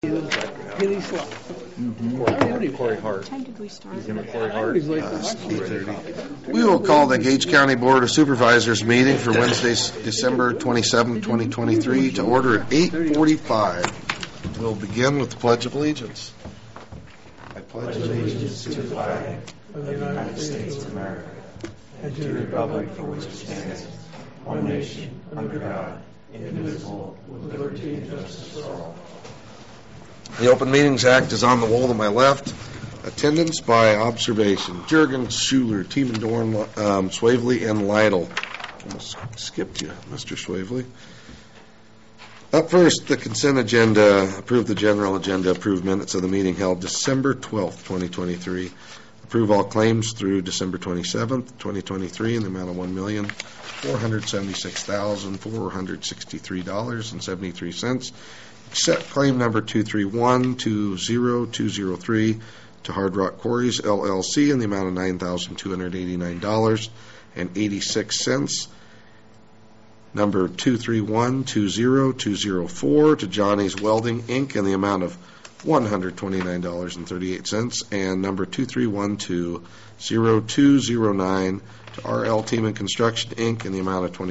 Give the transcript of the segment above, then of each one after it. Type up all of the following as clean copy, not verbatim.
Penny Slot. Corey Hart. What time did we start? Corey Hart. 8:30. We will call the Gage County Board of Supervisors meeting for Wednesday, December 27, 2023 to order at 8:45. We'll begin with the Pledge of Allegiance. I pledge allegiance to the flag of the United States of America and to the republic for which it stands, one nation, under God, indivisible, with liberty and justice for all. The Open Meetings Act is on the wall to my left. Attendance by observation. Juergens, Schuler, Tiemendorn, Swavely, and Lytle. Almost skipped you, Mr. Swavely. Up first, the consent agenda. Approve the general agenda. Approve minutes of the meeting held December 12th, 2023. Approve all claims through December 27th, 2023 in the amount of $1,476,463.73. Accept claim number 231-20203 to Hard Rock Quarries, LLC in the amount of $9,289.86. Number 231-20204 to Johnny's Welding, Inc. in the amount of $129.38. And number 231-20209 to RL Team Construction, Inc. in the amount of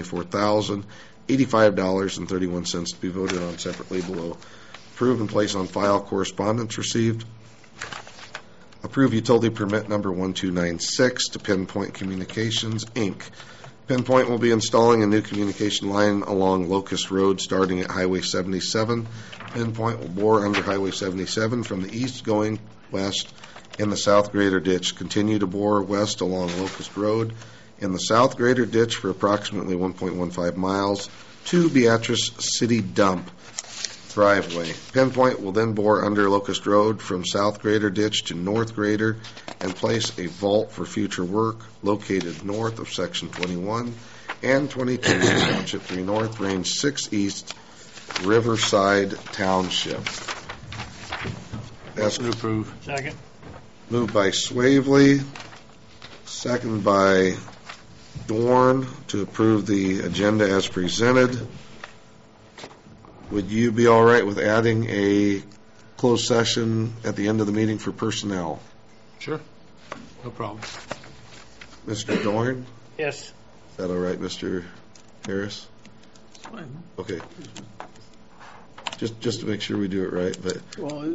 $24,085.31 to be voted on separately below. Approve and place on file correspondence received. Approve utility permit number 1296 to Pinpoint Communications, Inc. Pinpoint will be installing a new communication line along Locust Road starting at Highway 77. Pinpoint will bore under Highway 77 from the east going west in the South Grader Ditch. Continue to bore west along Locust Road in the South Grader Ditch for approximately 1.15 miles to Beatrice City Dump driveway. Pinpoint will then bore under Locust Road from South Grader Ditch to North Grader and place a vault for future work located north of Section 21 and 22, Township 3 North, Range 6 East, Riverside Township. Motion to approve. Second. Moved by Swavely, second by Dorn to approve the agenda as presented. Would you be all right with adding a closed session at the end of the meeting for personnel? Sure. No problem. Mr. Dorn? Yes. Is that all right, Mr. Harris? Fine. Okay. Just to make sure we do it right, but Well,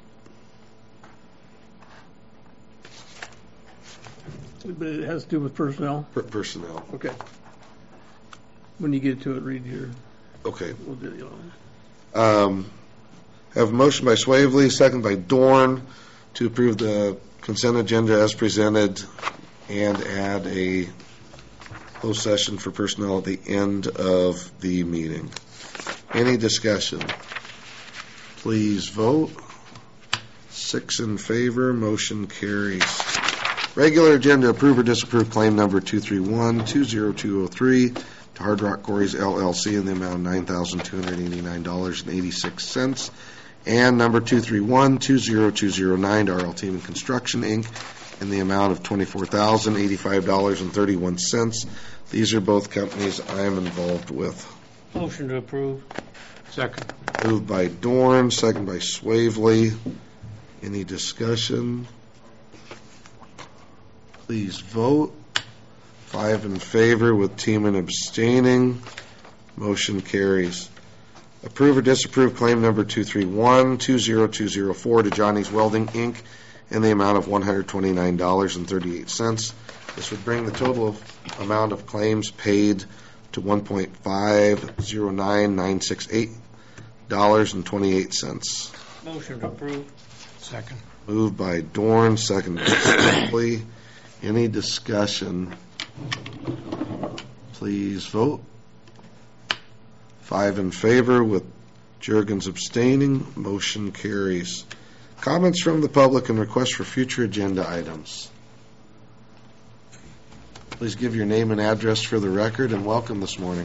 but it has to do with personnel. personnel. Okay. When you get to it, read your. Okay. We'll do the other one. Have a motion by Swavely, second by Dorn to approve the consent agenda as presented and add a closed session for personnel at the end of the meeting. Any discussion? Please vote. 6 in favor. Motion carries. Regular agenda, approve or disapprove claim number 231-20203 to Hard Rock Quarries, LLC in the amount of $9,289.86. And number 231-20209 to RL Team Construction, Inc. in the amount of $24,085.31. These are both companies I am involved with. Motion to approve. Second. Moved by Dorn, second by Swavely. Any discussion? Please vote. 5 in favor with Tiemann abstaining. Motion carries. Approve or disapprove claim number 231-20204 to Johnny's Welding, Inc. in the amount of $129.38. This would bring the total amount of claims paid to $1.509968.28. Motion to approve. Second. Moved by Dorn, second by Swavely. Any discussion? Please vote. 5 in favor with Juergens abstaining. Motion carries. Comments from the public and requests for future agenda items. Please give your name and address for the record and welcome this morning.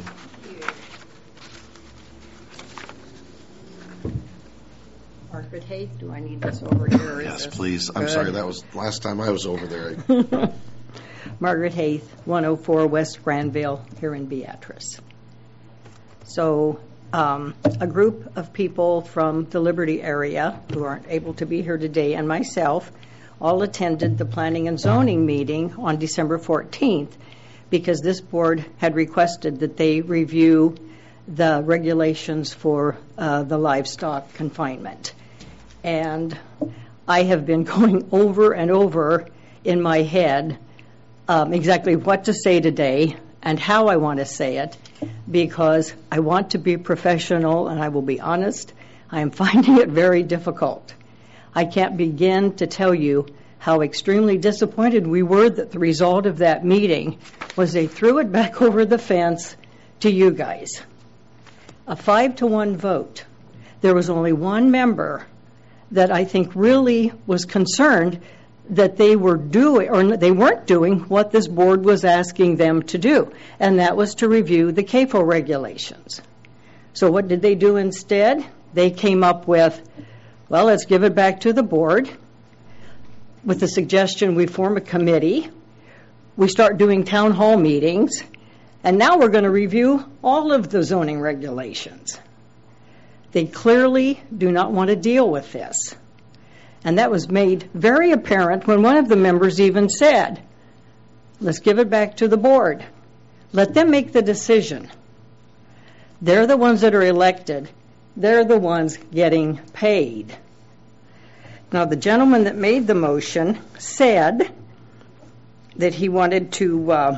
Margaret Haith, do I need this over here? Yes, please. I'm sorry, that was last time I was over there. Margaret Haith, 104 West Granville, here in Beatrice. So a group of people from the Liberty area who aren't able to be here today and myself all attended the Planning and Zoning meeting on December 14th because this board had requested that they review the regulations for the livestock confinement. And I have been going over and over in my head exactly what to say today and how I want to say it, because I want to be professional, and I will be honest, I am finding it very difficult. I can't begin to tell you how extremely disappointed we were that the result of that meeting was they threw it back over the fence to you guys. A 5-1 vote. There was only one member that I think really was concerned that they were doing, or they weren't doing what this board was asking them to do, and that was to review the CAFO regulations. So what did they do instead? They came up with, well, let's give it back to the board with the suggestion we form a committee, we start doing town hall meetings, and now we're going to review all of the zoning regulations. They clearly do not want to deal with this. And that was made very apparent when one of the members even said, let's give it back to the board. Let them make the decision. They're the ones that are elected. They're the ones getting paid. Now, the gentleman that made the motion said that he wanted to,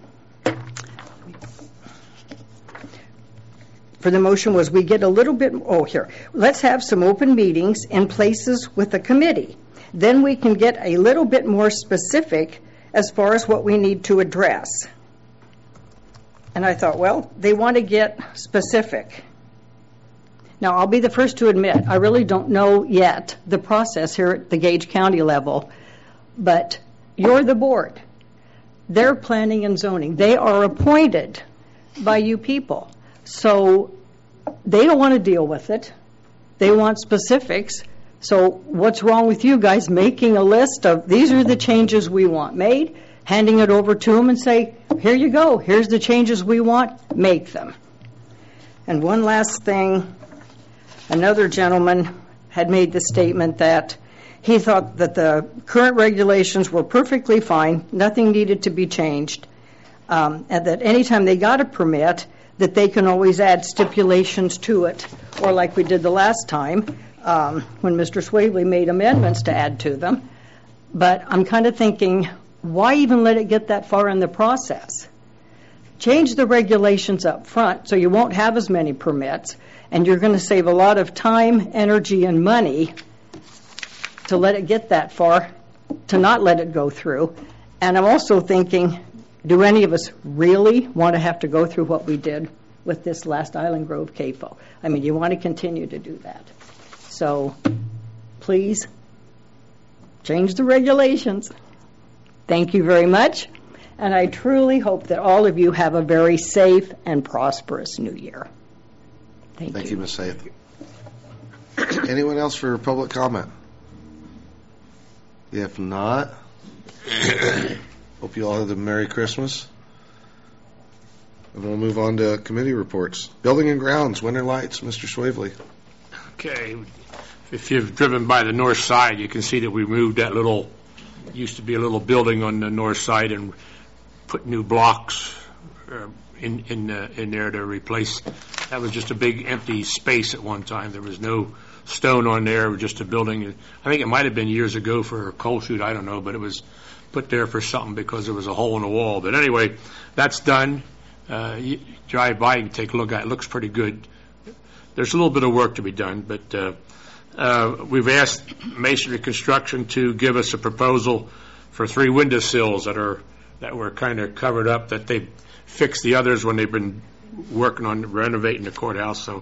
for the motion was we get a little bit, let's have some open meetings in places with the committee. Then we can get a little bit more specific as far as what we need to address. And I thought, well, they want to get specific. Now, I'll be the first to admit, I really don't know yet the process here at the Gage County level, but you're the board. They're planning and zoning. They are appointed by you people. So they don't want to deal with it. They want specifics. So what's wrong with you guys making a list of these are the changes we want made, handing it over to them and say, here you go. Here's the changes we want. Make them. And one last thing. Another gentleman had made the statement that he thought that the current regulations were perfectly fine, nothing needed to be changed, and that anytime they got a permit, that they can always add stipulations to it, or like we did the last time when Mr. Swavely made amendments to add to them. But I'm kind of thinking, why even let it get that far in the process? Change the regulations up front so you won't have as many permits, and you're going to save a lot of time, energy, and money to let it get that far, to not let it go through. And I'm also thinking, do any of us really want to have to go through what we did with this last Island Grove CAFO? I mean, you want to continue to do that. So please change the regulations. Thank you very much. And I truly hope that all of you have a very safe and prosperous new year. Thank you, Ms. Saith. Anyone else for public comment? If not, hope you all have a Merry Christmas. And we'll move on to committee reports. Building and Grounds, Winter Lights, Mr. Swavely. Okay. If you've driven by the north side, you can see that we moved that little, used to be a little building on the north side, and put new blocks in there to replace. That was just a big empty space at one time. There was no stone on there. It was just a building. I think it might have been years ago for a coal chute. I don't know, but it was put there for something because there was a hole in the wall. But anyway, that's done. You drive by, you can take a look at it. It looks pretty good. There's a little bit of work to be done, but we've asked Masonry Construction to give us a proposal for 3 windowsills that were kind of covered up, that they fixed the others when they've been working on renovating the courthouse. So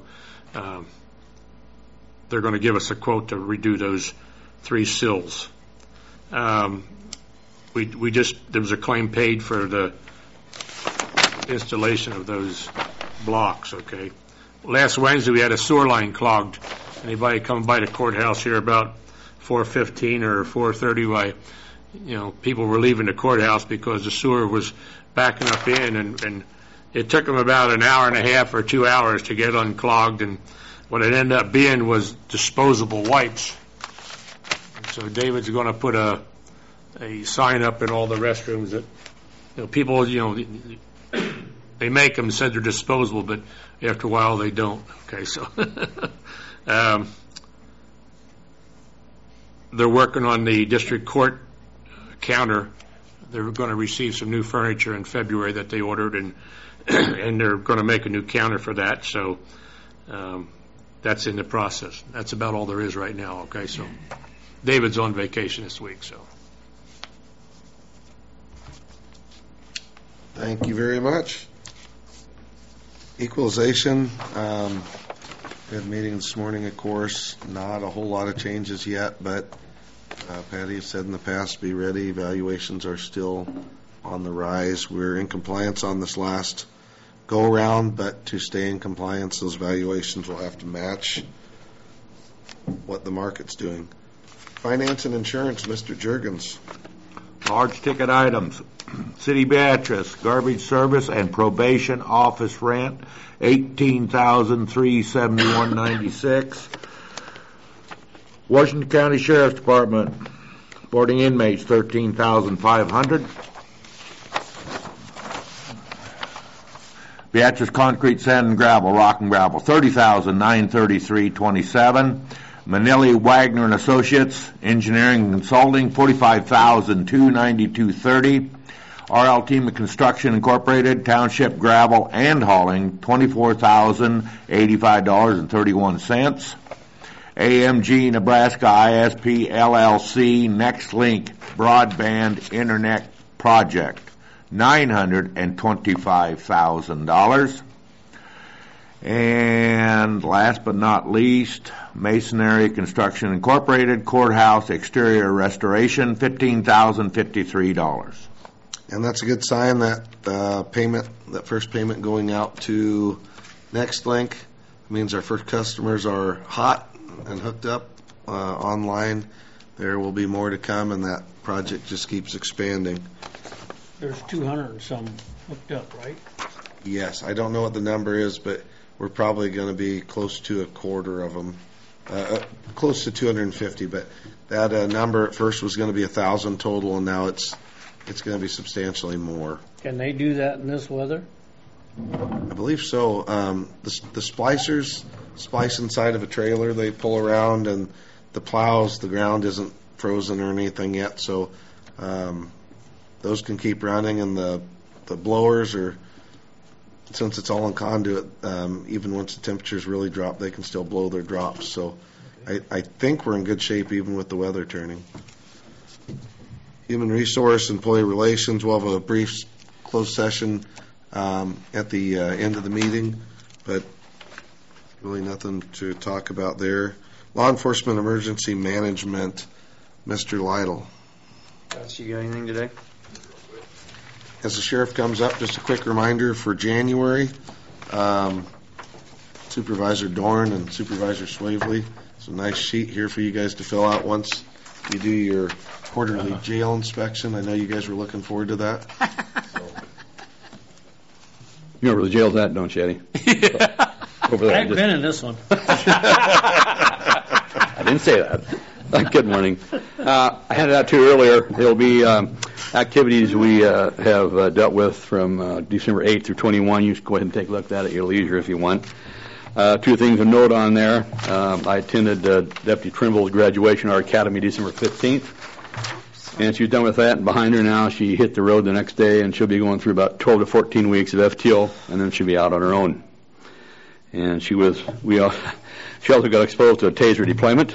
they're going to give us a quote to redo those 3 sills. There was a claim paid for the installation of those blocks. Okay. Last Wednesday we had a sewer line clogged. Anybody come by the courthouse here about 4:15 or 4:30? People were leaving the courthouse because the sewer was backing up in, and it took them about an hour and a half or 2 hours to get unclogged, and what it ended up being was disposable wipes. So David's going to put a sign up in all the restrooms that, people, they make them, said they're disposable, but after a while they don't. Okay, so they're working on the district court counter. They're going to receive some new furniture in February that they ordered, and and they're going to make a new counter for that. So that's in the process. That's about all there is right now. Okay, so David's on vacation this week, so. Thank you very much. Equalization, we had a meeting this morning, of course, not a whole lot of changes yet, but Patty has said in the past, be ready, evaluations are still on the rise. We're in compliance on this last go-around, but to stay in compliance, those valuations will have to match what the market's doing. Finance and insurance, Mr. Juergens. Large ticket items, City Beatrice, garbage service and probation office rent, $18,371.96. Washington County Sheriff's Department, boarding inmates, $13,500. Beatrice concrete, sand and gravel, rock and gravel, $30,933.27. Manili Wagner and Associates, engineering and consulting, $45,292.30. RL Team of Construction Incorporated, township gravel and hauling, $24,085.31. AMG Nebraska ISP LLC NextLink Broadband Internet Project, $925,000. And last but not least, Masonry Construction Incorporated, courthouse exterior restoration, $15,053. And that's a good sign that that first payment going out to NextLink means our first customers are hot and hooked up online. There will be more to come, and that project just keeps expanding. There's 200 and some hooked up, right? Yes, I don't know what the number is, but we're probably going to be close to a quarter of them, close to 250. But that number at first was going to be 1,000 total, and now it's going to be substantially more. Can they do that in this weather? I believe so. The splicers splice inside of a trailer. They pull around, and the plows, the ground isn't frozen or anything yet, so those can keep running, and the blowers are, since it's all in conduit, even once the temperatures really drop, they can still blow their drops. So I think we're in good shape even with the weather turning. Human Resource, Employee Relations, we'll have a brief closed session at the end of the meeting, but really nothing to talk about there. Law Enforcement Emergency Management, Mr. Lytle. You got anything today? As the sheriff comes up, just a quick reminder for January, Supervisor Dorn and Supervisor Swavely. It's a nice sheet here for you guys to fill out once you do your quarterly jail inspection. I know you guys were looking forward to that. You know where the jail's at, don't you, Eddie? Yeah. Over there. I've been in this one. I didn't say that. Good morning. I handed out to you earlier. There'll be activities we have dealt with from December 8th through 21. You can go ahead and take a look at that at your leisure if you want. Two things to note on there. I attended Deputy Trimble's graduation at our academy December 15th. And she's done with that, and behind her now, she hit the road the next day, and she'll be going through about 12 to 14 weeks of FTO, and then she'll be out on her own. And she also got exposed to a taser deployment.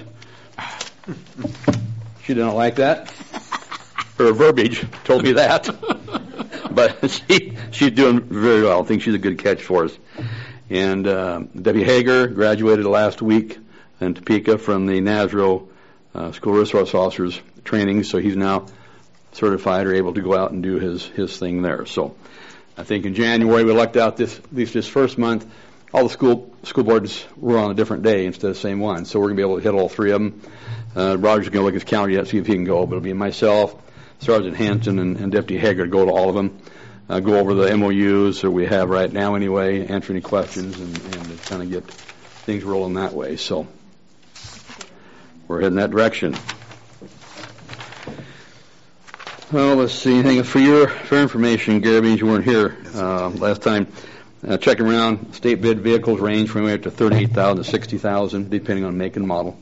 She didn't like that. Her verbiage told me that. But she's doing very well. I think she's a good catch for us. And Debbie Hager graduated last week in Topeka from the NASRO School Resource Officers training, so he's now certified or able to go out and do his thing there. So I think in January we lucked out at least this first month, all the school boards were on a different day instead of the same one. So we're going to be able to hit all three of them. Roger's going to look at his calendar yet, see if he can go, but it'll be myself, Sergeant Hanson, and Deputy Hager to go to all of them. go over the MOUs that we have right now anyway, answer any questions, and kind of get things rolling that way. So we're heading that direction. Well, let's see. Anything for your information, Gary, means you weren't here last time. Checking around, state bid vehicles range from anywhere to $38,000 to $60,000, depending on make and model.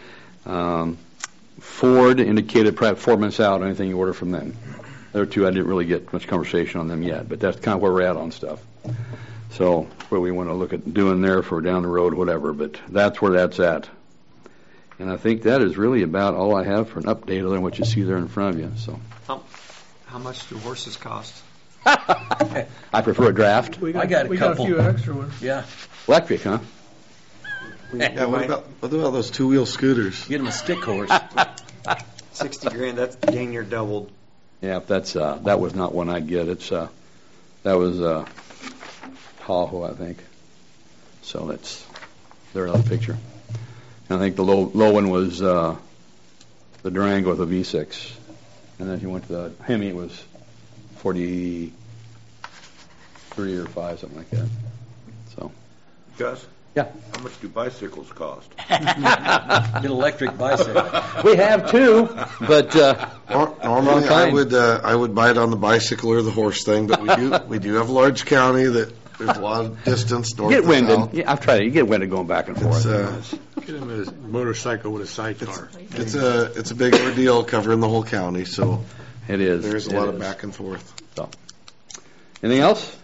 Ford indicated probably 4 months out anything you order from them. The other two, I didn't really get much conversation on them yet, but that's kind of where we're at on stuff. So where we want to look at doing there for down the road, whatever, but that's where that's at. And I think that is really about all I have for an update other than what you see there in front of you. So How much do horses cost? I prefer a draft. We I got a couple. few extra ones. Yeah. Electric, huh? Yeah, what about those two-wheel scooters? Get him a stick horse. 60 grand, that's dang near doubled. Yeah, that's that was not one I'd get. It's that was Tahoe, I think. So that's there in the picture. And I think the low one was the Durango with a V6, and then if you went to the Hemi, it was 43 or 5, something like that. So Gus? yeah, How much do bicycles cost? Get an electric bicycle. we have two, but Normally, I would buy it on the bicycle or the horse thing, but we do have a large county that there's a lot of distance north get and winded. south. Yeah, I've tried it. You get winded going back and forth. Get him a motorcycle with a sidecar. It's a big ordeal covering the whole county, so It is. there's a It lot of is. back and forth. So, anything else?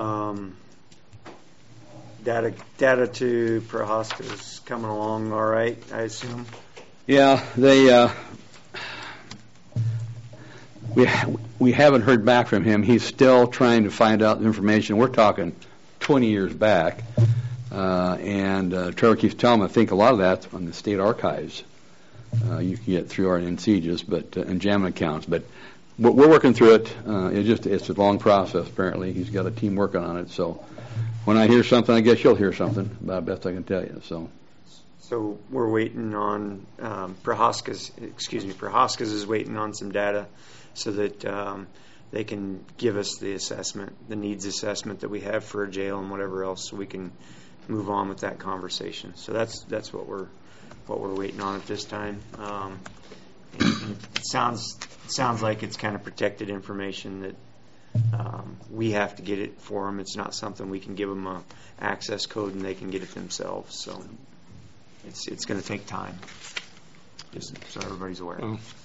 Data to Prohaska is coming along all right, I assume. Yeah, they. We haven't heard back from him. He's still trying to find out the information. We're talking 20 years back, and Trevor keeps telling me I think a lot of that's on the state archives. You can get through our NCGs, but and JAMA accounts. But we're working through it. It's a long process. Apparently, he's got a team working on it. So when I hear something, I guess you'll hear something. About best I can tell you. So we're waiting on Prohaska's is waiting on some data so that they can give us the assessment, the needs assessment that we have for a jail and whatever else, so we can move on with that conversation. So that's what we're waiting on at this time. And it sounds like it's kind of protected information that we have to get it for them. It's not something we can give them a access code and they can get it themselves. So it's going to take time, just so everybody's aware.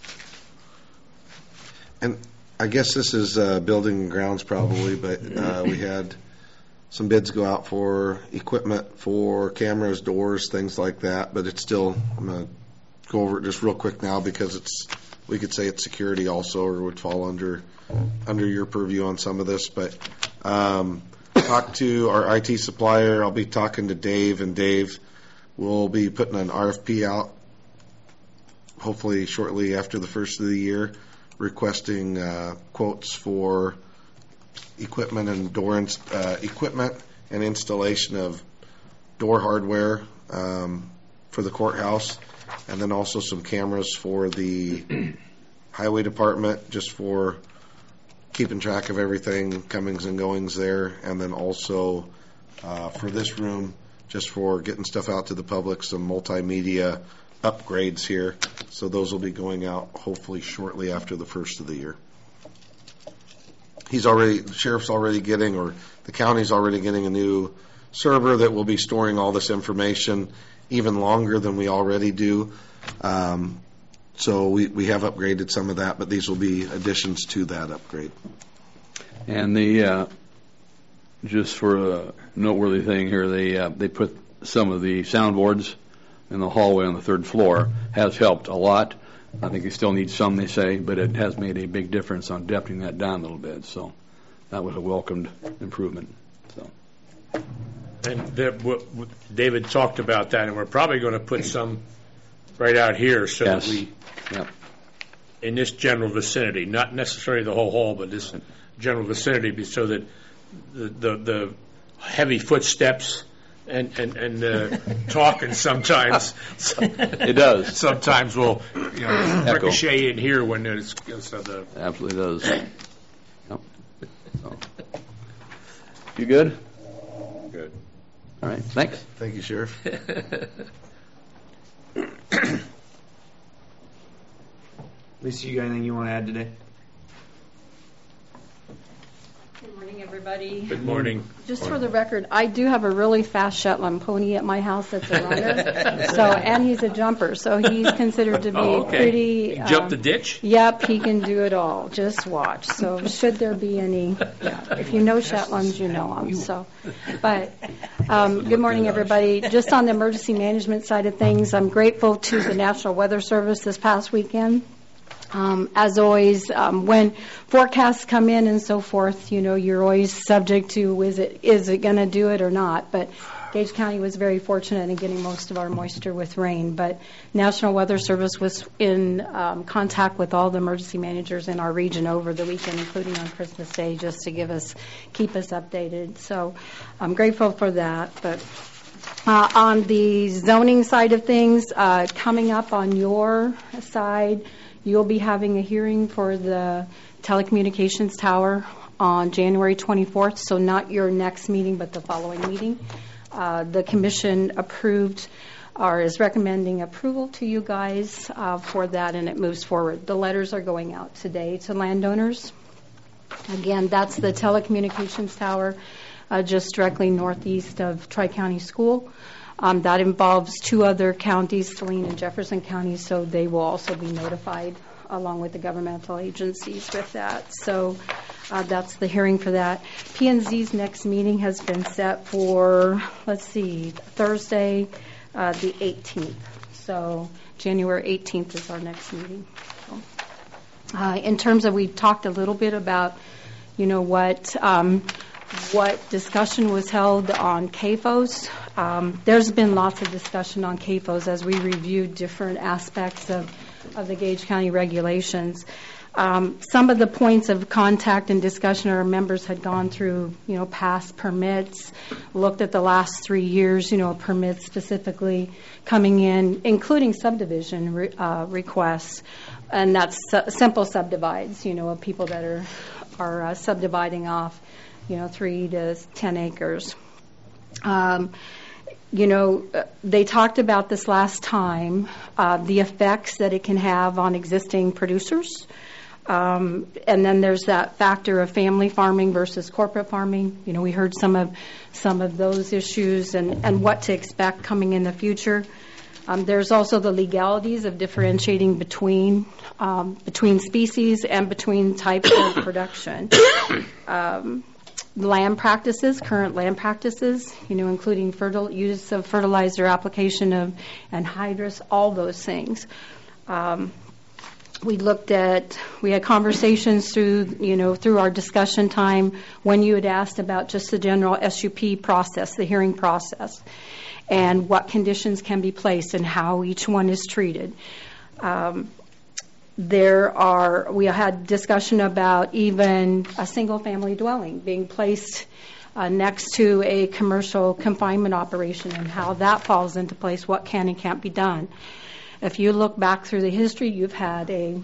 And I guess this is building and grounds probably, but we had some bids go out for equipment for cameras, doors, things like that. But it's still, I'm going to go over it just real quick now because we could say it's security also, or would fall under your purview on some of this. But talk to our IT supplier. I'll be talking to Dave, and Dave will be putting an RFP out hopefully shortly after the first of the year, requesting quotes for equipment and equipment and installation of door hardware for the courthouse, and then also some cameras for the highway department, just for keeping track of everything, comings and goings there, and then also for this room, just for getting stuff out to the public, some multimedia upgrades here. So those will be going out hopefully shortly after the first of the year. The sheriff's already getting, or the county's already getting a new server that will be storing all this information even longer than we already do. So we have upgraded some of that, but these will be additions to that upgrade. And just for a noteworthy thing here, they put some of the soundboards in the hallway on the third floor. Has helped a lot. I think they still need some, they say, but it has made a big difference on depthing that down a little bit. So that was a welcomed improvement. So. And David talked about that, and we're probably going to put some right out here so Yes. that we, Yep. in this general vicinity, not necessarily the whole hall, but this general vicinity, so that the heavy footsteps and talking sometimes It does. sometimes will Echo. ricochet in here when there's Absolutely does. Yep. So. You good? Good. All right, thanks. Thank you, Sheriff. Lisa, you got anything you want to add today? Good morning, everybody. Good morning. Just for the record, I do have a really fast Shetland pony at my house that's a runner. And he's a jumper, so he's considered to be pretty. You jumped the ditch? Yep, he can do it all. Just watch. So should there be any, if you know Shetlands, you know them. So, but good morning, everybody. Just on the emergency management side of things, I'm grateful to the National Weather Service this past weekend. As always, when forecasts come in and so forth, you're always subject to is it going to do it or not. But Gage County was very fortunate in getting most of our moisture with rain. But National Weather Service was in contact with all the emergency managers in our region over the weekend, including on Christmas Day, just to keep us updated. So I'm grateful for that. But on the zoning side of things, coming up on your side, you'll be having a hearing for the telecommunications tower on January 24th, so not your next meeting, but the following meeting. The commission approved or is recommending approval to you guys for that, and it moves forward. The letters are going out today to landowners. Again, that's the telecommunications tower just directly northeast of Tri-County School. That involves two other counties, Saline and Jefferson counties, so they will also be notified along with the governmental agencies with that. So that's the hearing for that. P&Z's next meeting has been set for, Thursday the 18th. So January 18th is our next meeting. So, in terms of, we talked a little bit about, what discussion was held on CAFOs. There's been lots of discussion on CAFOs as we reviewed different aspects of the Gage County regulations. Some of the points of contact and discussion our members had gone through, past permits, looked at the last 3 years, permits specifically coming in, including subdivision requests, and that's simple subdivides, of people that are subdividing off 3 to 10 acres. They talked about this last time, the effects that it can have on existing producers. And then there's that factor of family farming versus corporate farming. We heard some of those issues and what to expect coming in the future. There's also the legalities of differentiating between species and between types of production. Land practices, current land practices, including use of fertilizer, application of anhydrous, all those things. We had conversations through our discussion time when you had asked about just the general SUP process, the hearing process, and what conditions can be placed and how each one is treated. We had discussion about even a single-family dwelling being placed next to a commercial confinement operation and how that falls into place, what can and can't be done. If you look back through the history, you've had a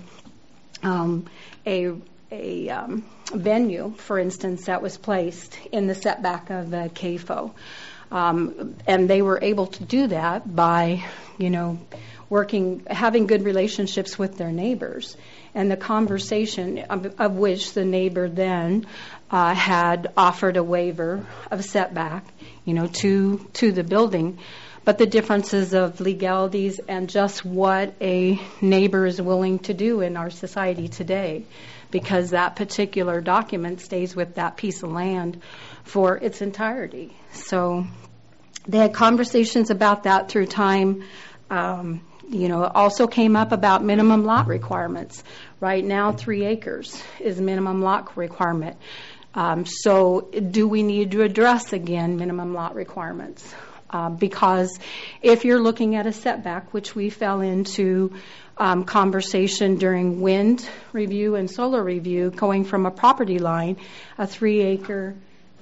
venue, for instance, that was placed in the setback of the CAFO. And they were able to do that by, having good relationships with their neighbors, and the conversation of which the neighbor then had offered a waiver of setback, to the building. But the differences of legalities and just what a neighbor is willing to do in our society today, because that particular document stays with that piece of land for its entirety. So they had conversations about that through time. Also came up about minimum lot requirements. Right now, 3 acres is minimum lot requirement. So do we need to address, again, minimum lot requirements? Because if you're looking at a setback, which we fell into conversation during wind review and solar review, going from a property line, a 3-acre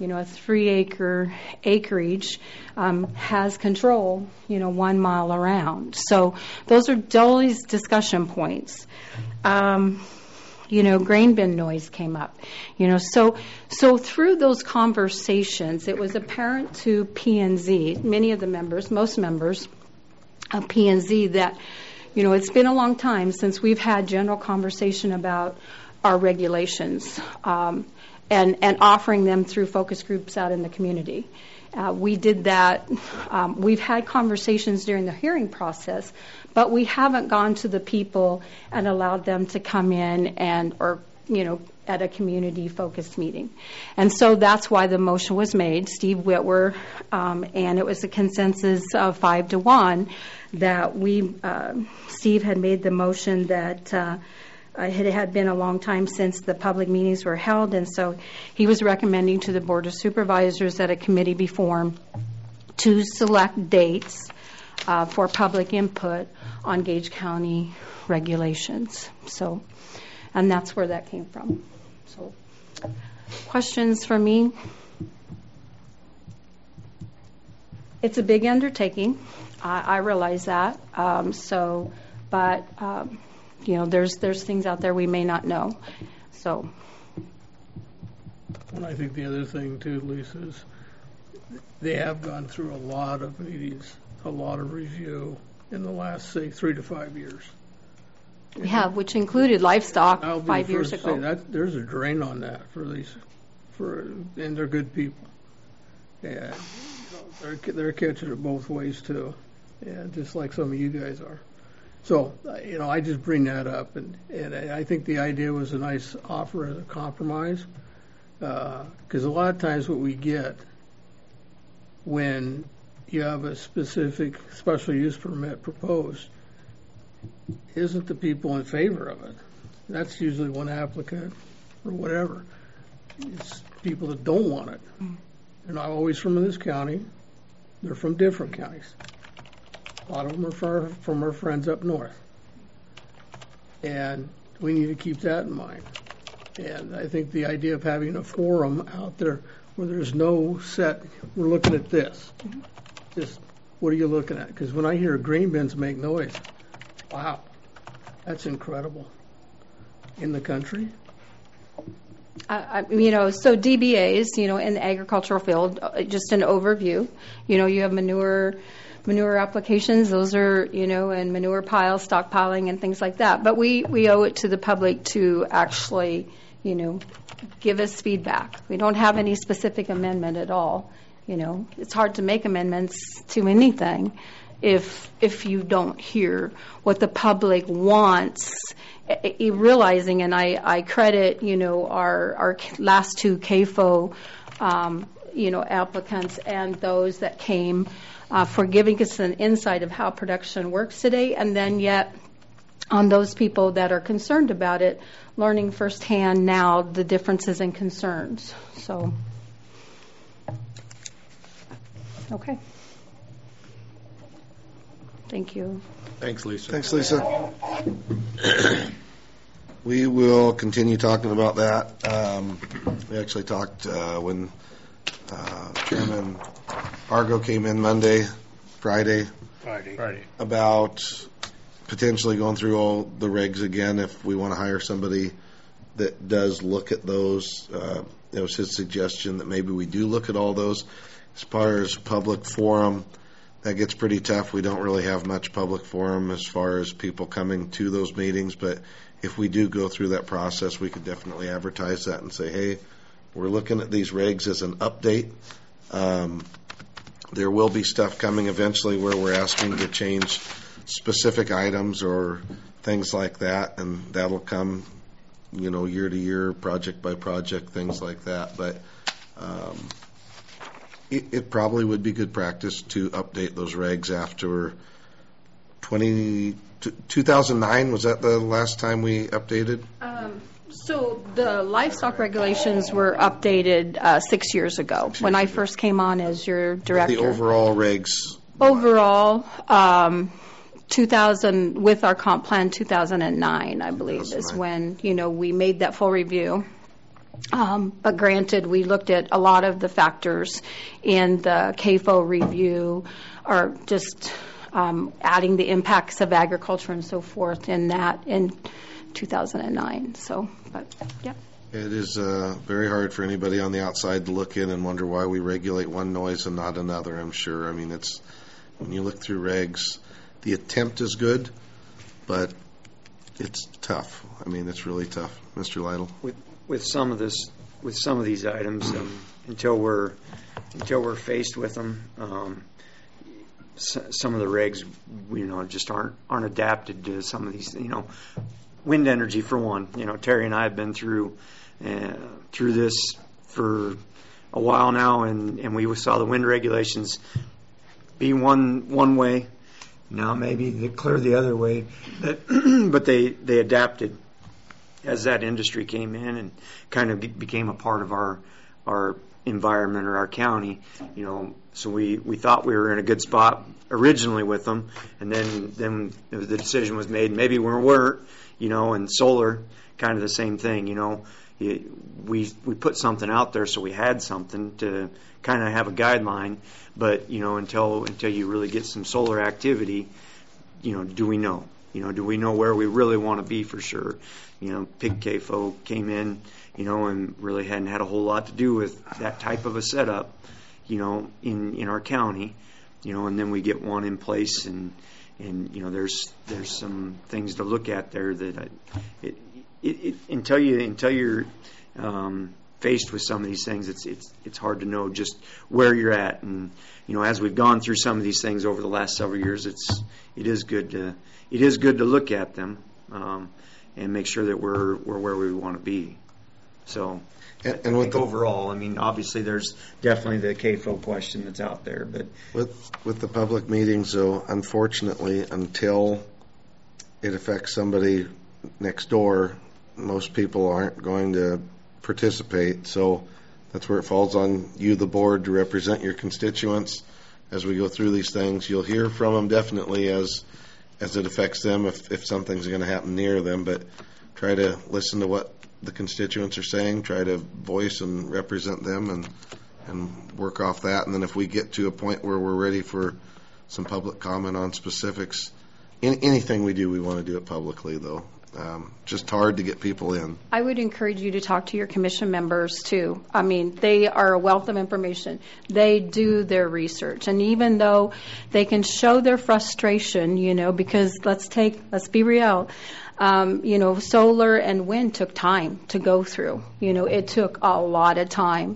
acreage has control, 1 mile around. So those are always discussion points. grain bin noise came up. So through those conversations, it was apparent to P&Z, many of the members, most members of P&Z, that, it's been a long time since we've had general conversation about our regulations and offering them through focus groups out in the community. We did that. We've had conversations during the hearing process, but we haven't gone to the people and allowed them to come in at a community-focused meeting. And so that's why the motion was made, Steve Whitwer, and it was a consensus of 5-1 that Steve had made the motion that it had been a long time since the public meetings were held, and so he was recommending to the Board of Supervisors that a committee be formed to select dates for public input on Gage County regulations. So, and that's where that came from. So, questions for me? It's a big undertaking. I realize that. There's things out there we may not know. So. And I think the other thing too, Lisa, is they have gone through a lot of meetings, a lot of review in the last, say, 3 to 5 years. We have, which included livestock 5 years ago. There's a drain on that for these, and they're good people. And they're catching it both ways too, and just like some of you guys are. So, I just bring that up, and I think the idea was a nice offer as a compromise, because a lot of times what we get when you have a specific special use permit proposed isn't the people in favor of it. That's usually one applicant or whatever. It's people that don't want it. They're not always from this county. They're from different counties. A lot of them are from our friends up north. And we need to keep that in mind. And I think the idea of having a forum out there where there's no set, we're looking at this. Just, what are you looking at? Because when I hear grain bins make noise, wow, that's incredible. In the country. So DBAs, in the agricultural field, just an overview. You have manure applications, those are, and manure piles, stockpiling, and things like that. But we owe it to the public to actually, give us feedback. We don't have any specific amendment at all. It's hard to make amendments to anything if you don't hear what the public wants, realizing, and I credit, our last two CAFO, applicants and those that came for giving us an insight of how production works today, and then yet on those people that are concerned about it, learning firsthand now the differences and concerns. So, okay. Thank you. Thanks, Lisa. Thanks, Lisa. We will continue talking about that. We actually talked when Chairman Argo came in Friday, about potentially going through all the regs again if we want to hire somebody that does look at those. It was his suggestion that maybe we do look at all those. As far as public forum, that gets pretty tough. We don't really have much public forum as far as people coming to those meetings, but if we do go through that process, we could definitely advertise that and say, hey, we're looking at these regs as an update. There will be stuff coming eventually where we're asking to change specific items or things like that, and that'll come, year to year, project by project, things like that. But it probably would be good practice to update those regs after 2009. Was that the last time we updated? So the livestock regulations were updated 6 years ago when I first came on as your director. The overall regs. Overall, 2000 with our comp plan 2009, I believe, is when we made that full review. But granted, we looked at a lot of the factors in the CAFO review, or just adding the impacts of agriculture and so forth in that. And 2009. So, but yeah. It is very hard for anybody on the outside to look in and wonder why we regulate one noise and not another, I'm sure. I mean, it's when you look through regs, the attempt is good, but it's tough. I mean, it's really tough. Mr. Lytle? With some of these items, until we're faced with them, some of the regs, just aren't adapted to some of these. Wind energy for one. Terry and I have been through this for a while now, and we saw the wind regulations be one way. Now maybe they clear the other way, but they adapted as that industry came in and kind of became a part of our environment or our county. So we thought we were in a good spot originally with them, and then the decision was made maybe we weren't. And solar, kind of the same thing. We put something out there so we had something to kind of have a guideline, but until you really get some solar activity, do we know? Do we know where we really want to be for sure? Pig CAFO came in, and really hadn't had a whole lot to do with that type of a setup, in our county, and then we get one in place, and there's some things to look at there that until you're faced with some of these things, it's hard to know just where you're at. And as we've gone through some of these things over the last several years, it is good to look at them and make sure that we're where we want to be. So. And with overall, obviously there's definitely the CAFO question that's out there, but with the public meetings, though, unfortunately, until it affects somebody next door, most people aren't going to participate. So that's where it falls on you, the board, to represent your constituents as we go through these things. You'll hear from them definitely as it affects them if something's going to happen near them, but try to listen to what the constituents are saying, try to voice and represent them and work off that. And then if we get to a point where we're ready for some public comment on specifics, anything we do, we want to do it publicly, though. Just hard to get people in. I would encourage you to talk to your commission members, too. They are a wealth of information. They do their research. And even though they can show their frustration, because let's be real, solar and wind took time to go through. It took a lot of time.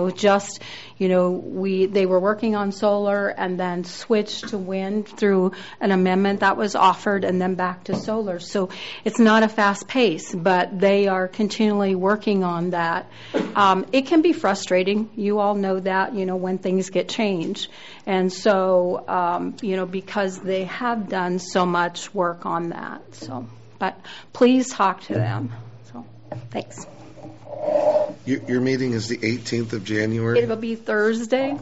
They were working on solar and then switched to wind through an amendment that was offered and then back to solar. So it's not a fast pace, but they are continually working on that. It can be frustrating. You all know that, when things get changed. And so, because they have done so much work on that. So. But please talk to them. So, thanks. Your meeting is the 18th of January? It will be Thursday.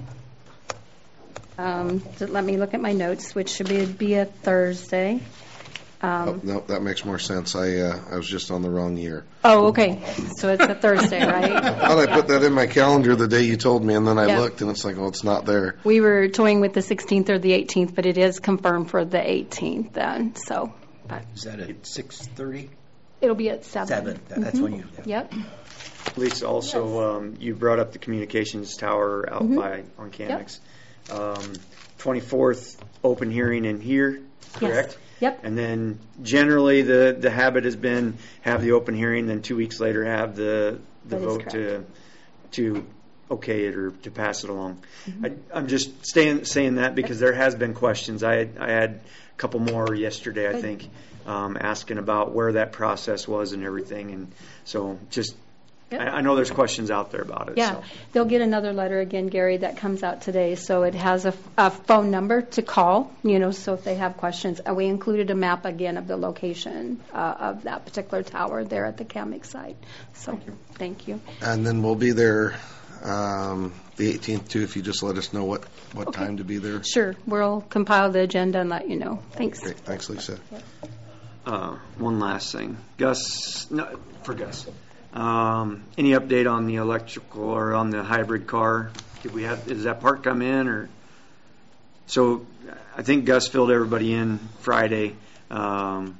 So let me look at my notes, which should be a Thursday. No, that makes more sense. I was just on the wrong year. Oh, okay. So it's a Thursday, right? I thought I put that in my calendar the day you told me, and then I looked, and it's like, it's not there. We were toying with the 16th or the 18th, but it is confirmed for the 18th then. So. Is that at 6:30? It'll be at 7. 7. That's when you. Yep. Lisa, also, you brought up the communications tower out on Canex. 24th open hearing in here, correct? Yep. And then generally the habit has been have the open hearing, then 2 weeks later have the vote to okay it or to pass it along. I'm just saying that because there has been questions. I had a couple more yesterday, I think, asking about where that process was and everything. And so just, I know there's questions out there about it. Yeah, so. They'll get another letter again, Gary, that comes out today. So it has a phone number to call, so if they have questions. We included a map again of the location of that particular tower there at the CAMIC site. So thank you. And then we'll be there the 18th too, if you just let us know what time to be there. Sure. We'll compile the agenda and let you know. Thanks. Great. Thanks, Lisa. One last thing. Gus. Any update on the electrical or on the hybrid car? Is that part come in or? So I think Gus filled everybody in Friday.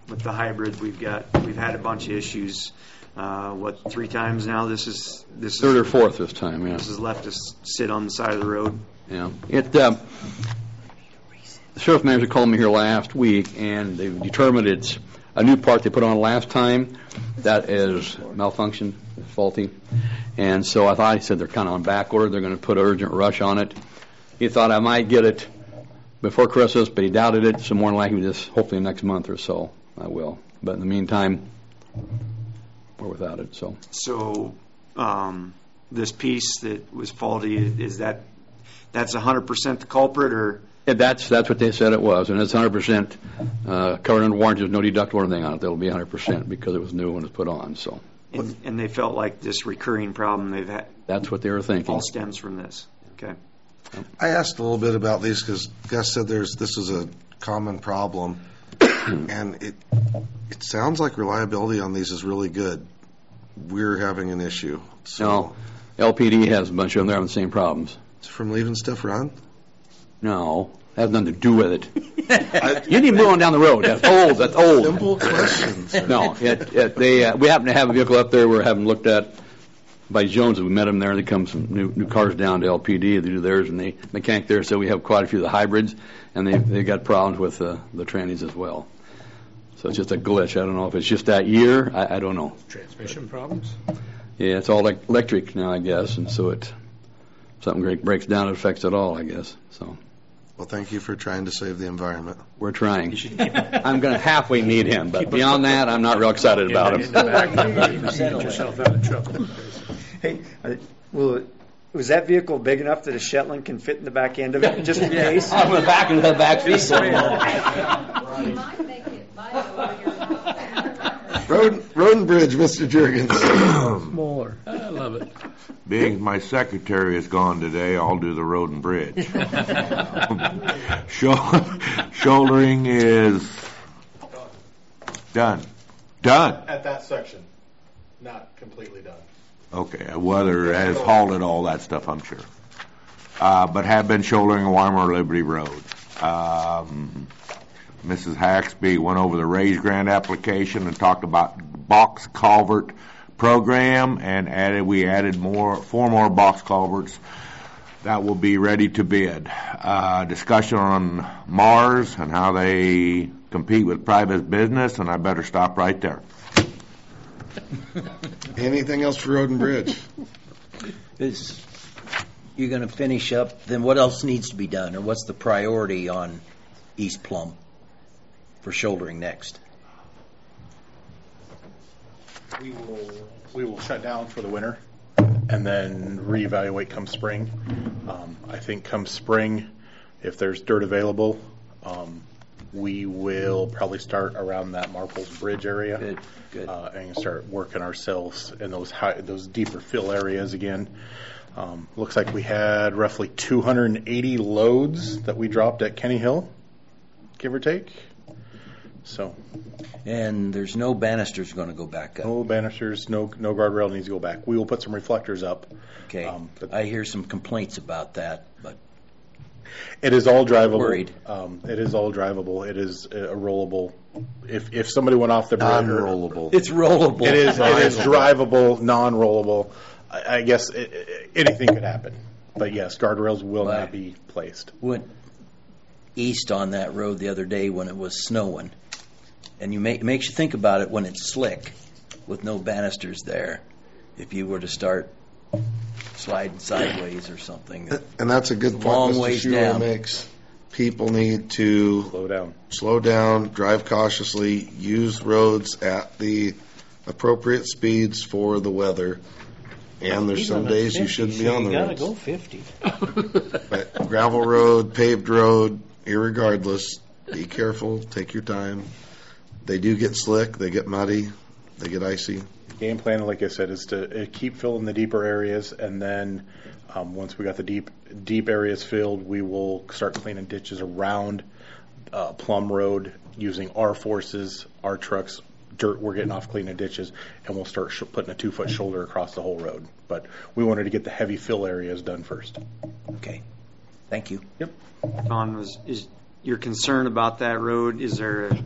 with the hybrid, we've had a bunch of issues. 3 times now? This is Third or fourth this time, yeah. This has left us sit on the side of the road. Yeah. The sheriff manager called me here last week, and they've determined it's a new part they put on last time that is malfunctioned, faulty. And so I thought, he said they're kind of on back order. They're going to put an urgent rush on it. He thought I might get it before Christmas, but he doubted it. So more than likely, this hopefully next month or so I will. But in the meantime, we're without it. So this piece that was faulty, is that's 100% the culprit, or? Yeah, that's what they said it was, and it's 100% covered under warranty. There's no deductible or anything on it. That'll be 100% because it was new when it was put on. So. And they felt like this recurring problem they've had. That's what they were thinking. All stems from this. Okay. I asked a little bit about these because Gus said this is a common problem, and it sounds like reliability on these is really good. We're having an issue. So no, LPD has a bunch of them. They're having the same problems. It's from leaving stuff run? No, that has nothing to do with it. You need to move on down the road. That's old. That's old. Simple questions. No, we happen to have a vehicle up there we're having looked at by Jones. We met them there. They come some new cars down to LPD. They do theirs, and the mechanic there said we have quite a few of the hybrids, and they got problems with the trannies as well. So it's just a glitch. I don't know if it's just that year. I don't know. Transmission problems? Yeah, it's all electric now, I guess, and so something breaks down, it affects it all, I guess. So. Well, thank you for trying to save the environment. We're trying. I'm going to halfway need him, but beyond that, I'm not real excited about him. Get yourself out of trouble. Hey, was that vehicle big enough that a Shetland can fit in the back end of it, just in case? I'm going to back into the back seat. You might make it bio Road and Bridge, Mr. Jurgens. Smaller. I love it. Being my secretary is gone today, I'll do the road and bridge. Shouldering is done. Done. At that section, not completely done. Okay, weather has halted all that stuff, I'm sure. But have been shouldering Weimar Liberty Road. Mrs. Haxby went over the Raise Grant application and talked about box culvert program, and we added 4 more box culverts that will be ready to bid. Discussion on Mars and how they compete with private business, and I better stop right there. Anything else for Road and Bridge? You're going to finish up, then what else needs to be done, or what's the priority on East Plum for shouldering next? We will shut down for the winter and then reevaluate come spring. I think come spring, if there's dirt available, we will probably start around that Marples Bridge area. Good. And start working ourselves in those deeper fill areas again. Looks like we had roughly 280 loads that we dropped at Kenny Hill, give or take. So, and there's no banisters going to go back up. No banisters, no guardrail needs to go back. We will put some reflectors up. Okay. I hear some complaints about that, but it is all drivable. Worried. It is all drivable. It is a rollable. If somebody went off the bridge, Non-rollable. It's rollable. It is drivable, non-rollable. I guess anything could happen. But yes, guardrails will not be placed. Went east on that road the other day when it was snowing. And it makes you think about it when it's slick with no banisters there. If you were to start sliding sideways or something. And that's a good point Mr. Shula makes. People need to slow down, drive cautiously, use roads at the appropriate speeds for the weather. And there's some days you shouldn't be on the roads. You got to go 50. But gravel road, paved road, irregardless, be careful, take your time. They do get slick, they get muddy, they get icy. Game plan, like I said, is to keep filling the deeper areas, and then once we got the deep areas filled, we will start cleaning ditches around Plum Road using our forces, our trucks, dirt we're getting off cleaning ditches, and we'll start putting a 2-foot shoulder across the whole road. But we wanted to get the heavy fill areas done first. Okay. Thank you. Yep. Don, is your concern about that road, is there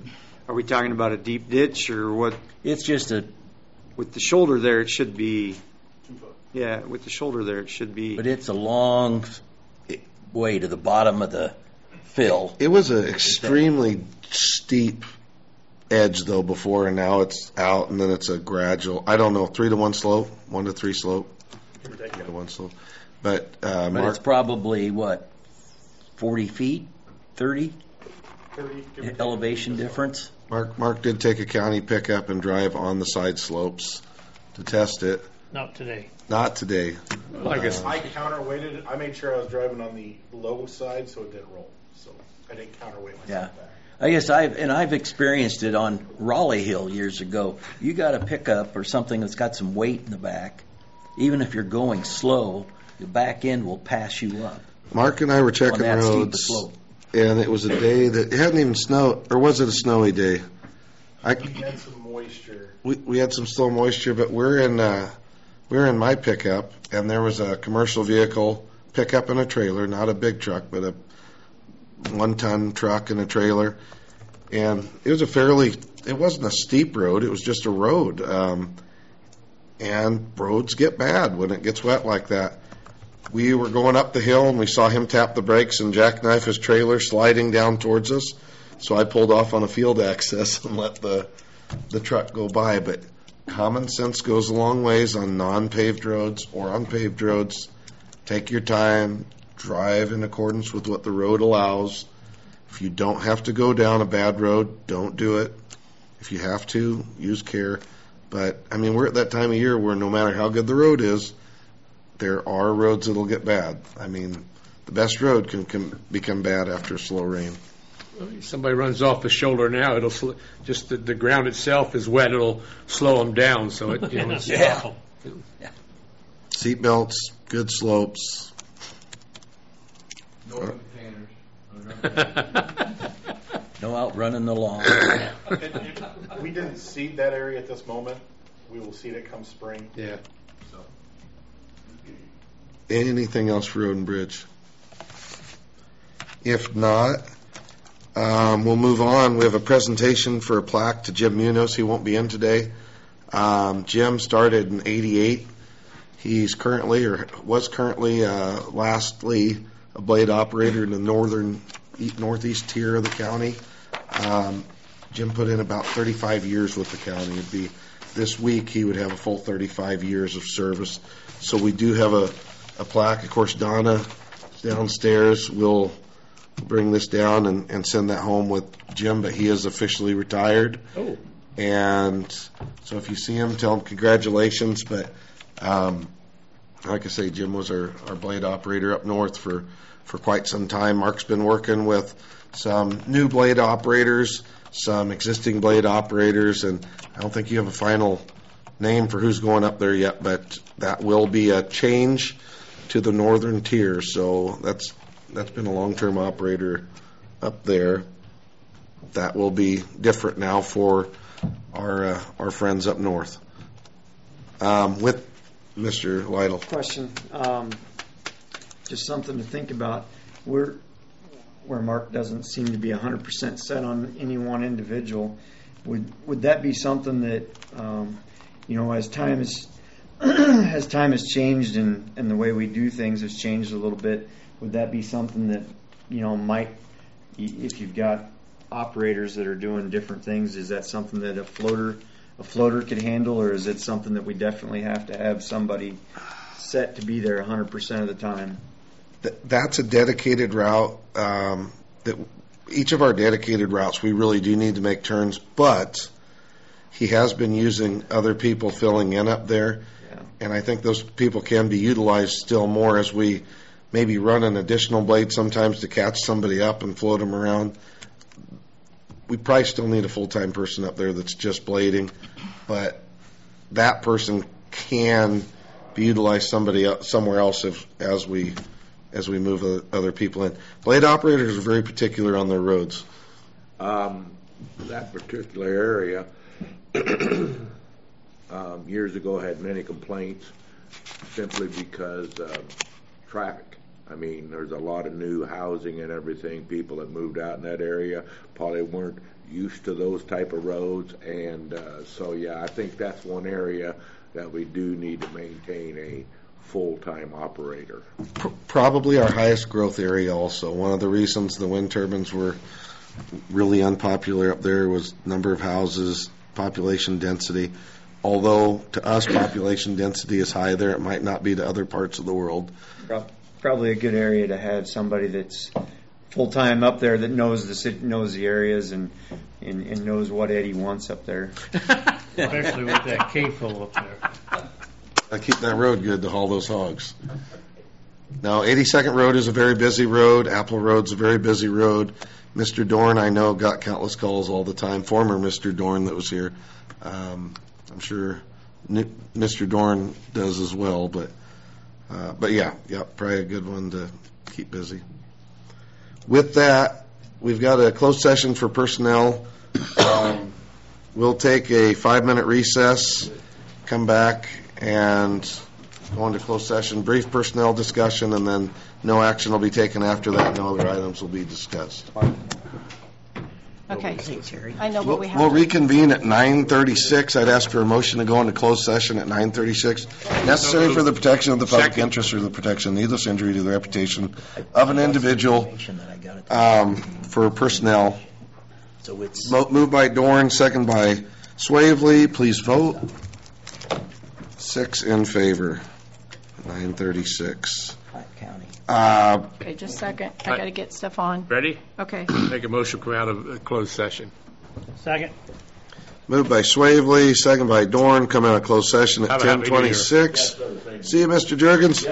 Are we talking about a deep ditch or what? It's just a, With the shoulder there, it should be. Yeah, with the shoulder there, it should be. but it's a long way to the bottom of the fill. It was an extremely steep edge though before, and now it's out, and then it's a gradual. I don't know, 3-to-1 slope, 1-to-3 slope, 3-to-1 slope. But But Mark, it's probably, what, 40 feet, 30 elevation difference? Mark did take a county pickup and drive on the side slopes to test it. Not today. Not today. I guess I counterweighted it. I made sure I was driving on the low side so it didn't roll. So I didn't counterweight myself Yeah. back. I guess I've experienced it on Raleigh Hill years ago. You got a pickup or something that's got some weight in the back. Even if you're going slow, the back end will pass you up. Mark and I were checking On that steep a roads, slope. and it was a day that it hadn't even snowed, or was it a snowy day? We had some moisture. We had some still moisture, but we're in my pickup, and there was a commercial vehicle pickup and a trailer, not a big truck, but a 1-ton truck and a trailer, and it was it wasn't a steep road, it was just a road, and roads get bad when it gets wet like that. We were going up the hill, and we saw him tap the brakes and jackknife his trailer sliding down towards us, so I pulled off on a field access and let the truck go by. But common sense goes a long ways on non-paved roads or on paved roads. Take your time, drive in accordance with what the road allows. If you don't have to go down a bad road, don't do it. If you have to, use care. But, I mean, we're at that time of year where no matter how good the road is, there are roads that'll get bad. I mean, the best road can become bad after a slow rain. somebody runs off the shoulder now, it'll just the ground itself is wet. It'll slow them down. So it, it's Yeah. Seat belts, good slopes. No outrunning the law. We didn't seed that area at this moment. We will seed it come spring. Yeah. Anything else for Road and Bridge? If not, we'll move on. We have a presentation for a plaque to Jim Munoz. He won't be in today. Jim started in '88. He's currently, or was currently, lastly, a blade operator in the northeast tier of the county. Jim put in about 35 years with the county. It'd be this week he would have a full 35 years of service. So we do have a plaque. Of course, Donna downstairs will bring this down and send that home with Jim, but he is officially retired. Oh. And so if you see him, tell him congratulations. But like I say, Jim was our blade operator up north for quite some time. Mark's been working with some new blade operators, some existing blade operators, and I don't think you have a final name for who's going up there yet, but that will be a change to the northern tier. So that's been a long-term operator up there. That will be different now for our friends up north. With Mr. Lytle. Question, just something to think about. Where Mark doesn't seem to be 100% set on any one individual, would that be something that as time has changed and the way we do things has changed a little bit, would that be something that might, if you've got operators that are doing different things, is that something that a floater could handle, or is it something that we definitely have to have somebody set to be there 100% of the time? That's a dedicated route. That each of our dedicated routes, we really do need to make turns, but he has been using other people filling in up there, and I think those people can be utilized still more as we maybe run an additional blade sometimes to catch somebody up and float them around. We probably still need a full-time person up there that's just blading, but that person can be utilized somewhere else as we move other people in. Blade operators are very particular on their roads. That particular area years ago had many complaints simply because traffic. I mean, there's a lot of new housing and everything. People that moved out in that area probably weren't used to those type of roads, and so yeah, I think that's one area that we do need to maintain a full-time operator. Probably our highest growth area also. One of the reasons the wind turbines were really unpopular up there was number of houses, population density. Although to us population density is high there, it might not be to other parts of the world. Probably a good area to have somebody that's full-time up there that knows the areas and knows what Eddie wants up there. Especially with that CAFO up there. I keep that road good to haul those hogs. Now, 82nd Road is a very busy road. Apple Road's a very busy road. Mr. Dorn, I know, got countless calls all the time. Former Mr. Dorn that was here. I'm sure Mr. Dorn does as well, but yeah, probably a good one to keep busy. With that, we've got a closed session for personnel. We'll take a 5-minute recess, come back, and go into closed session, brief personnel discussion, and then no action will be taken after that. No other items will be discussed. Okay. I know what we have. We'll reconvene at 9:36. I'd ask for a motion to go into closed session at 9:36. Necessary for the protection of the public interest or the protection of needless injury to the reputation of an individual for personnel. So it's Moved by Dorn, second by Swavely. Please vote. 6 in favor. 9:36. County. Okay, just a second. I got to get stuff on. Ready? Okay. Make a motion to come out of a closed session. Second. Moved by Swavely, second by Dorn. Come out of closed session at Have a happy New Year. 10:26. See you, Mr. Jurgens.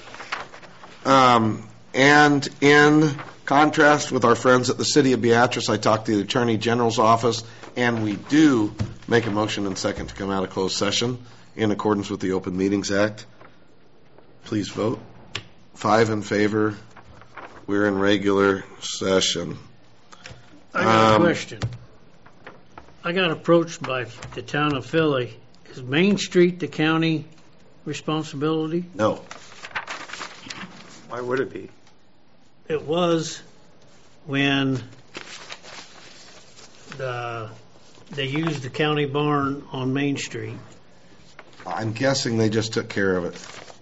And in contrast with our friends at the City of Beatrice, I talked to the Attorney General's office, and we do make a motion and second to come out of closed session in accordance with the Open Meetings Act. Please vote. 5 in favor. We're in regular session. I got a question. I got approached by the town of Philly. Is Main Street the county responsibility? No. Why would it be? It was when they used the county barn on Main Street. I'm guessing they just took care of it.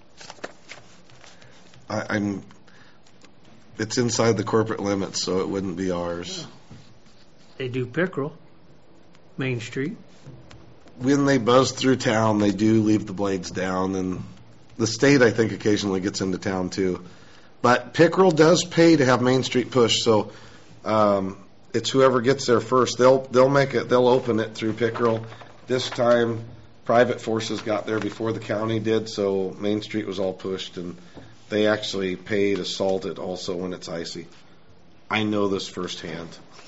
It's inside the corporate limits, so it wouldn't be ours. They do Pickerel, Main Street. When they buzz through town, they do leave the blades down, and the state, I think, occasionally gets into town too. But Pickerel does pay to have Main Street pushed, so it's whoever gets there first. They'll make it. They'll open it through Pickerel. This time, private forces got there before the county did, so Main Street was all pushed, and they actually pay to salt it also when it's icy. I know this firsthand.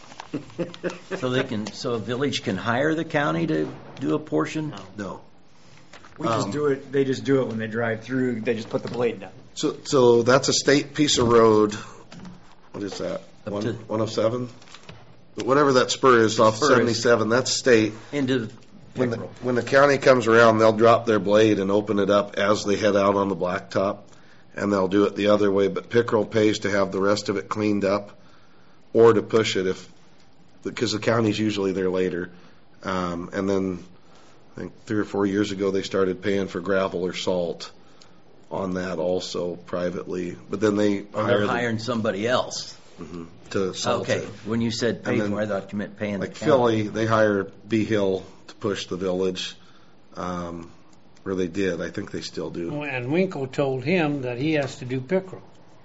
So a village can hire the county to do a portion? No. We just do it. They just do it when they drive through. They just put the blade down. So that's a state piece of road. What is that? Up to 107? Whatever that spur is off 77, that's state. Into When the county comes around, they'll drop their blade and open it up as they head out on the blacktop, and they'll do it the other way. But Pickerel pays to have the rest of it cleaned up or to push it because the county's usually there later. And then I think 3 or 4 years ago they started paying for gravel or salt on that also privately. But then they're hiring somebody else. Mm-hmm, to salt it. Okay, when you said pay for, I thought you meant paying the county. Philly, they hire B Hill to push the village, or they did. I think they still do. And Winkle told him that he has to do Pickerel.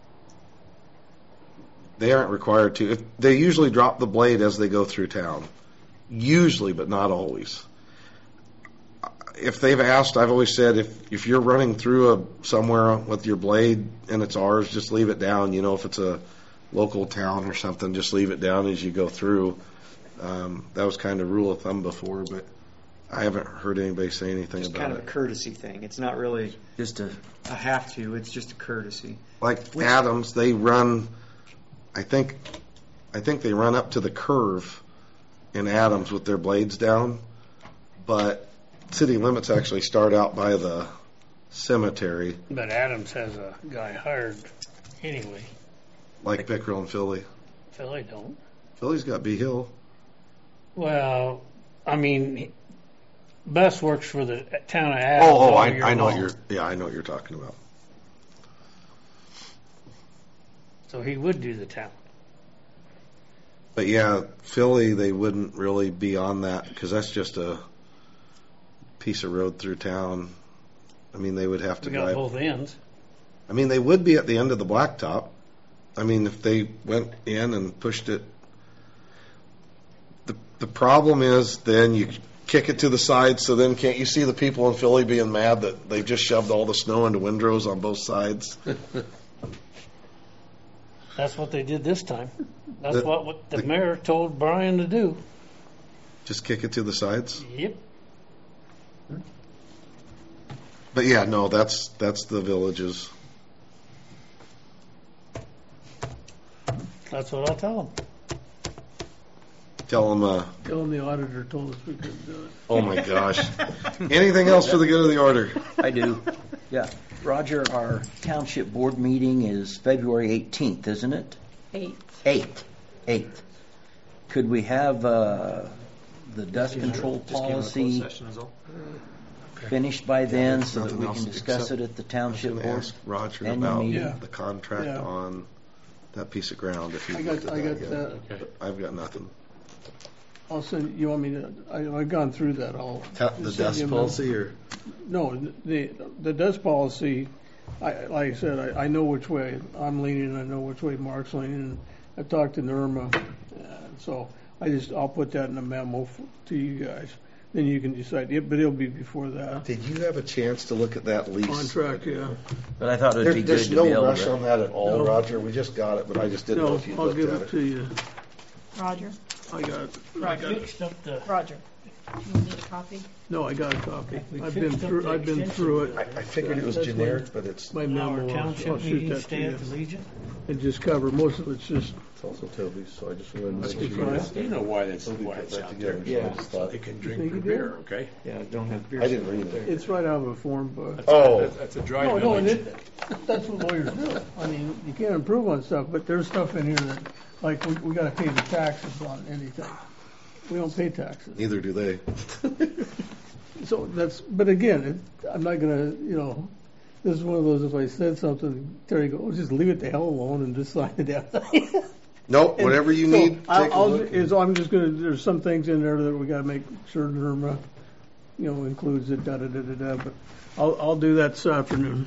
They aren't required to. They usually drop the blade as they go through town. Usually, but not always. If they've asked, I've always said, if you're running through somewhere with your blade and it's ours, just leave it down. You know, if it's a local town or something, just leave it down as you go through. That was kind of rule of thumb before, but I haven't heard anybody say anything Just about kind of it. a courtesy thing. It's not really just a have to. It's just a courtesy. Like Adams, they run. I think they run up to the curve in Adams with their blades down, but city limits actually start out by the cemetery. But Adams has a guy hired anyway. Like Pickerel and Philly. Philly don't. Philly's got Bee Hill. Well, I mean, Bess works for the town of Adams. all year I know what long. I know what you're talking about. So he would do the town. But yeah, Philly, they wouldn't really be on that because that's just a piece of road through town. I mean, they would have to We got drive. both ends. I mean, they would be at the end of the blacktop. I mean, if they went in and pushed it. The problem is then you kick it to the side, so then can't you see the people in Philly being mad that they just shoved all the snow into windrows on both sides? That's what they did this time. That's The- what the mayor told Brian to do. Just kick it to the sides? Yep. But yeah, no, that's the villages. That's what I'll tell him. Tell them, Tell them the auditor told us we couldn't do it. oh my gosh. Anything else for the good of the order? I do. Yeah. Roger, our township board meeting is February 18th, isn't it? 8th. Could we have the dust control policy finished by then so that we can discuss it at the I was township going to board? ask Roger annual about meeting? Yeah. the contract Yeah. on that piece of ground. If you I got looked at that yet. that. I've got nothing. I'll send, you want me to, I've gone through that all. The Send dust you a- policy or? No, the dust policy, like I said, I know which way I'm leaning, I know which way Mark's leaning, and I've talked to Norma, so I'll put that in a memo to you guys. Then you can decide, but it'll be before that. Did you have a chance to look at that lease? Contract, yeah. But I thought it would be good There's to no be able rush to. on that at all, No. Roger. We just got it, but I just didn't know No, if you I'll looked give at it it. to you. Roger, I got it. I fixed up the. Roger. You need a copy? No, I got a copy. We I've been fixed up through, the I've been extension. through it. I figured it was That's generic, but it's My Our memo, I'll township shoot meeting that to stay you. at the Legion. And just cover, most of it's just, also Toby's, so I just wanted That's to make fine. sure. You know why that's Toby why put it's that out together, there. so I just thought- They can You drink think their you did? beer, okay? Yeah, don't have beer. I didn't read it. it's right out of a form book. Oh. That's a dry No, and village. that's what lawyers do. I mean, you can't improve on stuff, but there's stuff in here that, like, we gotta pay the taxes on anything. We don't pay taxes. Neither do they. So but again, I'm not gonna, this is one of those, if I said something, Terry go, just leave it the hell alone and just sign it out. Nope, whatever you need, take a look. I'm just gonna, there's some things in there that we gotta make sure Norma, includes it, da-da-da-da-da, but I'll do that this afternoon.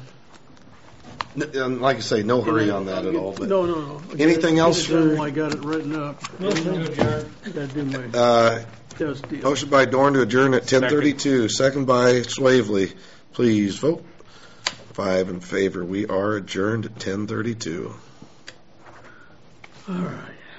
And like I say, no hurry on that at all, but. No. Anything else for- I got it written up. Gotta do my test deal. Motion by Dorn to adjourn at 10:32, second by Swavely. Please vote. 5 in favor. We are adjourned at 10:32. All right.